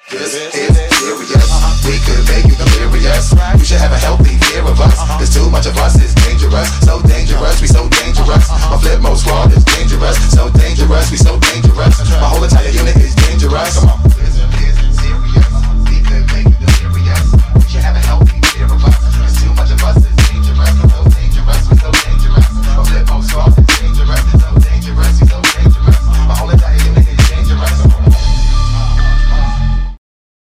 This is serious. We could make you delirious. You should have a healthy fear of us. There's too much of us, it's dangerous. So dangerous.